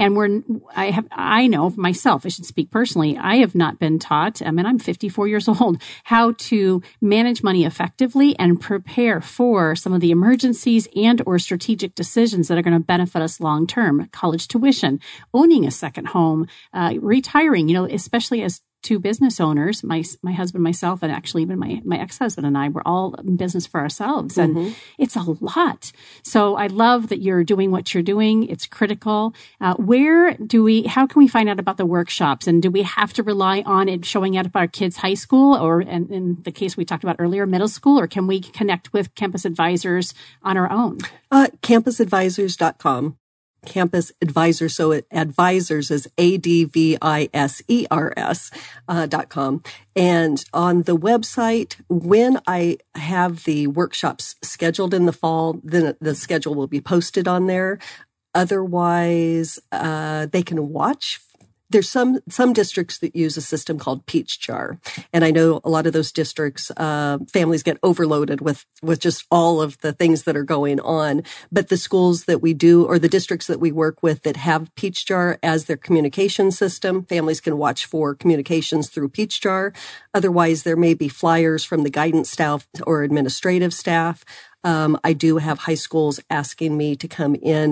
I know myself, I should speak personally, I have not been taught, I'm 54 years old, how to manage money effectively and prepare for some of the emergencies and or strategic decisions that are going to benefit us long term. College tuition, owning a second home, retiring, especially as two business owners, my husband, myself, and actually even my ex-husband and I were all in business for ourselves. And it's a lot. So I love that you're doing what you're doing. It's critical. How can we find out about the workshops? And do we have to rely on it showing up at our kids' high school or in the case we talked about earlier, middle school, or can we connect with Campus Advisors on our own? Campusadvisors.com. Campus Advisors. So advisors is ADVISERS.com. And on the website, when I have the workshops scheduled in the fall, then the schedule will be posted on there. Otherwise, they can watch. There's some districts that use a system called Peach Jar. And I know a lot of those districts, families get overloaded with just all of the things that are going on. But the schools that we do, or the districts that we work with that have Peach Jar as their communication system, families can watch for communications through Peach Jar. Otherwise, there may be flyers from the guidance staff or administrative staff. I do have high schools asking me to come in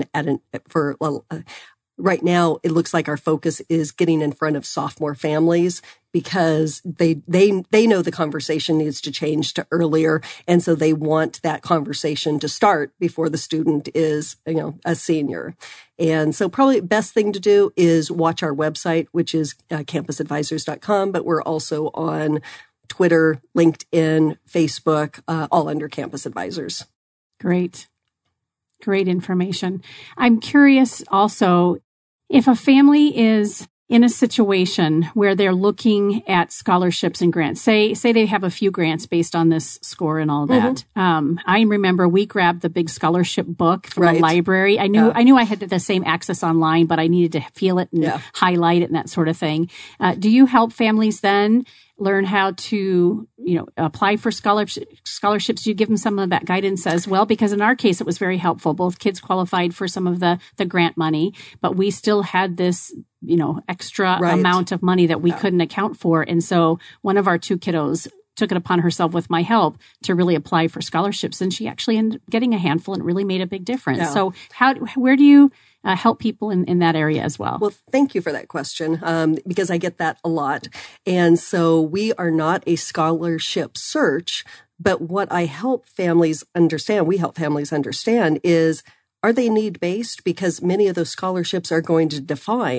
right now, it looks like our focus is getting in front of sophomore families because they know the conversation needs to change to earlier. And so they want that conversation to start before the student is, a senior. And so probably the best thing to do is watch our website, which is campusadvisors.com, but we're also on Twitter, LinkedIn, Facebook, all under Campus Advisors. Great information. I'm curious also, if a family is in a situation where they're looking at scholarships and grants, say they have a few grants based on this score and all that. I remember we grabbed the big scholarship book from the library. I knew I had the same access online, but I needed to feel it and highlight it and that sort of thing. Do you help families then learn how to, apply for scholarships? Do you give them some of that guidance as well? Because in our case, it was very helpful. Both kids qualified for some of the grant money, but we still had this, extra amount of money that we couldn't account for. And so one of our two kiddos took it upon herself with my help to really apply for scholarships. And she actually ended up getting a handful and it really made a big difference. Yeah. So where do you help people in that area as well? Well, thank you for that question, because I get that a lot. And so we are not a scholarship search, but what I help families understand, is, are they need-based? Because many of those scholarships are going to define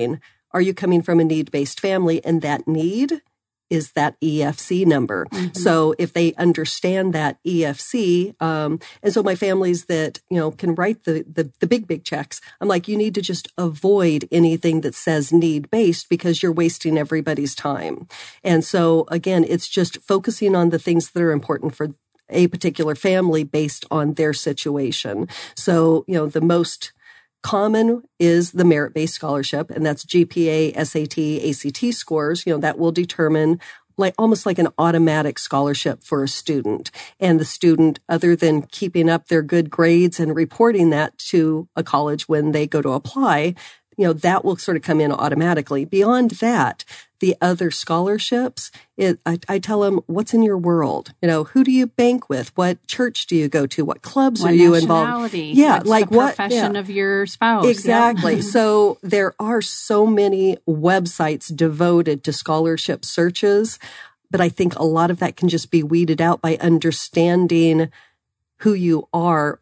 are you coming from a need-based family? And that need is that EFC number. Mm-hmm. So if they understand that EFC, and so my families that, can write the big checks, I'm like, you need to just avoid anything that says need-based because you're wasting everybody's time. And so again, it's just focusing on the things that are important for a particular family based on their situation. So, the most common is the merit-based scholarship, and that's GPA, SAT, ACT scores. That will determine almost like an automatic scholarship for a student. And the student, other than keeping up their good grades and reporting that to a college when they go to apply, that will sort of come in automatically. Beyond that, the other scholarships, I tell them, what's in your world? Who do you bank with? What church do you go to? What clubs are you involved? Yeah, like what profession of your spouse? Exactly. Yeah. So there are so many websites devoted to scholarship searches, but I think a lot of that can just be weeded out by understanding who you are.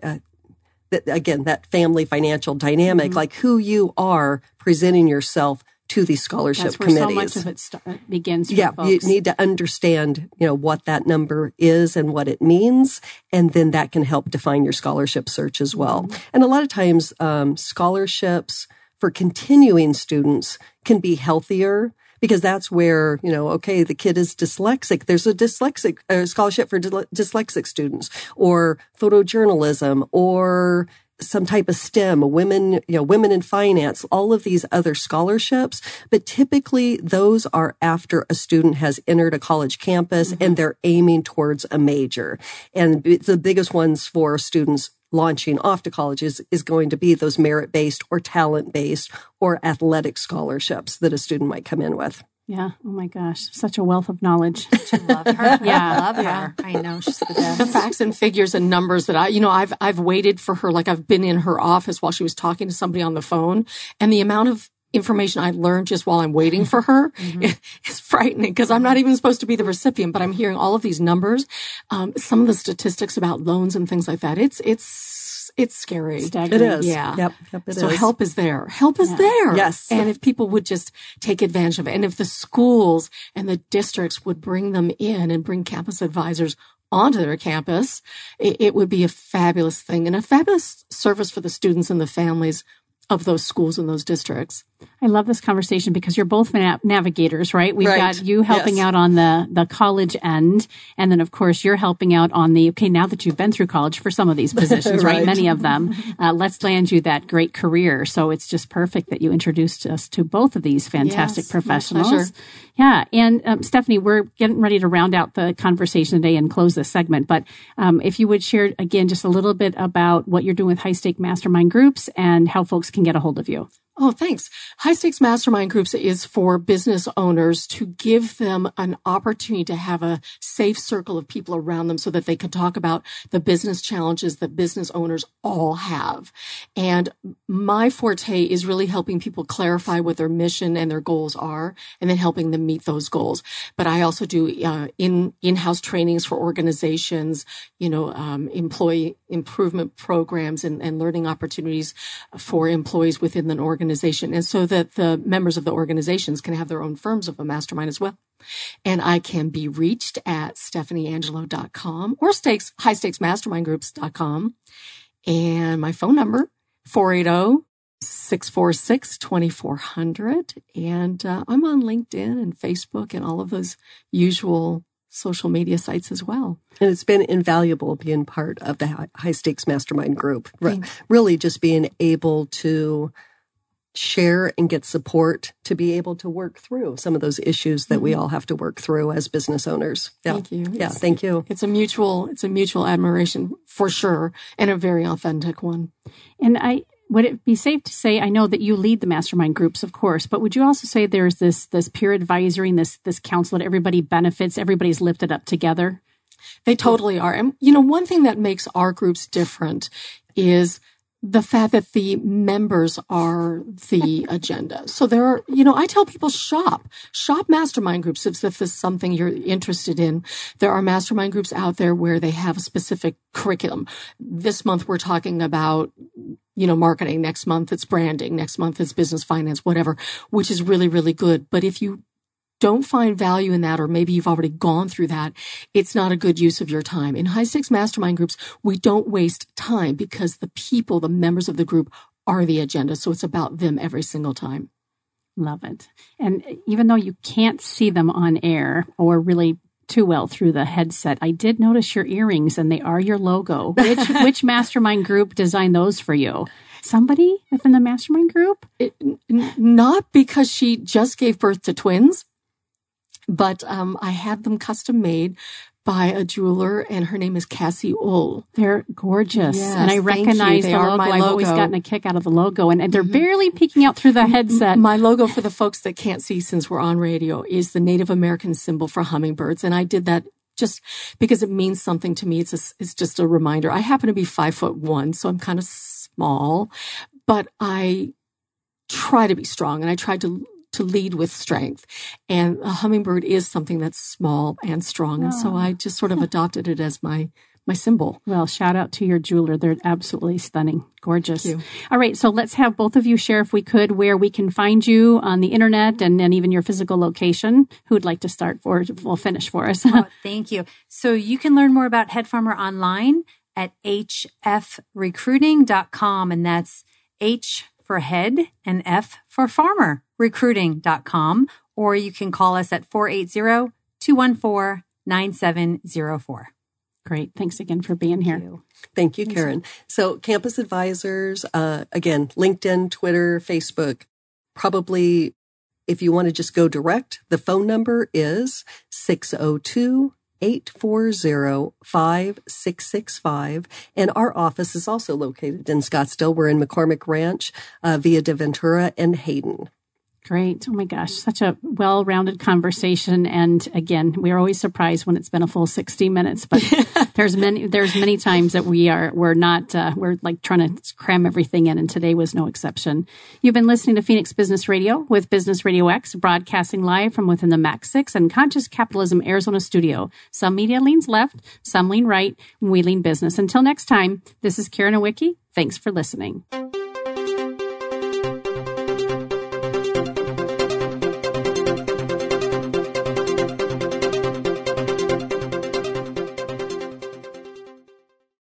That family financial dynamic, like who you are presenting yourself to these scholarship committees. So much of it begins. Yeah, folks. You need to understand, what that number is and what it means, and then that can help define your scholarship search as well. Mm-hmm. And a lot of times, scholarships for continuing students can be healthier. Because that's where, the kid is dyslexic. There's a dyslexic scholarship for dyslexic students, or photojournalism, or some type of STEM, women in finance, all of these other scholarships. But typically those are after a student has entered a college campus and they're aiming towards a major. And the biggest ones for students launching off to college is going to be those merit-based or talent-based or athletic scholarships that a student might come in with. Yeah. Oh my gosh. Such a wealth of knowledge. Love her. Yeah. I love her. I know she's the best. The facts and figures and numbers that I've waited for her. Like I've been in her office while she was talking to somebody on the phone, and the amount of information I learned just while I'm waiting for her is frightening, because I'm not even supposed to be the recipient, but I'm hearing all of these numbers, some of the statistics about loans and things like that. It's scary. Staggering. It is. Yeah. Yep, it so is. help is there. Help is there. Yes. And if people would just take advantage of it, and if the schools and the districts would bring them in and bring campus advisors onto their campus, it would be a fabulous thing and a fabulous service for the students and the families of those schools and those districts. I love this conversation because you're both navigators, right? We've Right. got you helping out on the college end. And then, of course, you're helping out on now that you've been through college for some of these positions, right? Right. Many of them. Let's land you that great career. So it's just perfect that you introduced us to both of these fantastic Yes, my professionals. pleasure. Yeah. And Stephanie, we're getting ready to round out the conversation today and close this segment. But if you would share, again, just a little bit about what you're doing with High Stake Mastermind Groups and how folks can get a hold of you. Oh, thanks. High Stakes Mastermind Groups is for business owners to give them an opportunity to have a safe circle of people around them so that they can talk about the business challenges that business owners all have. And my forte is really helping people clarify what their mission and their goals are, and then helping them meet those goals. But I also do in-house trainings for organizations, employee improvement programs and learning opportunities for employees within an organization. And so that the members of the organizations can have their own firms of a mastermind as well. And I can be reached at stephanieangelo.com or highstakesmastermindgroups.com. And my phone number, 480-646-2400. And I'm on LinkedIn and Facebook and all of those usual social media sites as well. And it's been invaluable being part of the High Stakes Mastermind Group. Really just being able to share and get support to be able to work through some of those issues that we all have to work through as business owners. Yeah. Thank you. Yeah, thank you. It's a mutual admiration for sure, and a very authentic one. And would it be safe to say, I know that you lead the mastermind groups, of course, but would you also say there's this peer advisory and this counsel that everybody benefits, everybody's lifted up together? They totally are. And, one thing that makes our groups different is the fact that the members are the agenda. So there are, I tell people shop mastermind groups if this is something you're interested in. There are mastermind groups out there where they have a specific curriculum. This month we're talking about, marketing. Next month it's branding. Next month it's business finance, whatever, which is really, really good. But if you don't find value in that, or maybe you've already gone through that, it's not a good use of your time. In high stakes mastermind groups, we don't waste time because the people, the members of the group are the agenda. So it's about them every single time. Love it. And even though you can't see them on air or really too well through the headset, I did notice your earrings and they are your logo. Which mastermind group designed those for you? Somebody within the mastermind group? Not because she just gave birth to twins, but I had them custom made by a jeweler, and her name is Cassie Ull. They're gorgeous. Yes, and I recognize the logo. I've always gotten a kick out of the logo, and they're barely peeking out through the headset. My logo, for the folks that can't see since we're on radio, is the Native American symbol for hummingbirds. And I did that just because it means something to me. It's just a reminder. I happen to be 5'1", so I'm kind of small, but I try to be strong, and I try to lead with strength. And a hummingbird is something that's small and strong. And so I just sort of adopted it as my symbol. Well, shout out to your jeweler. They're absolutely stunning. Gorgeous. Thank you. All right. So let's have both of you share, if we could, where we can find you on the internet and even your physical location. Who'd like to start finish for us? Thank you. So you can learn more about Head Farmer online at hfrecruiting.com. And that's H for head and F for farmer, recruiting.com, or you can call us at 480-214-9704. Great. Thanks again for being here. Thank you, Karen. So Campus Advisors, again, LinkedIn, Twitter, Facebook. Probably if you want to just go direct, the phone number is 602-840-5665. And our office is also located in Scottsdale. We're in McCormick Ranch, Via de Ventura and Hayden. Great. Oh my gosh. Such a well-rounded conversation. And again, we're always surprised when it's been a full 60 minutes, but there's many times that we're like trying to cram everything in. And today was no exception. You've been listening to Phoenix Business Radio with Business Radio X, broadcasting live from within the Max 6 and Conscious Capitalism Arizona studio. Some media leans left, some lean right, and we lean business. Until next time, this is Karen Nowicki. Thanks for listening.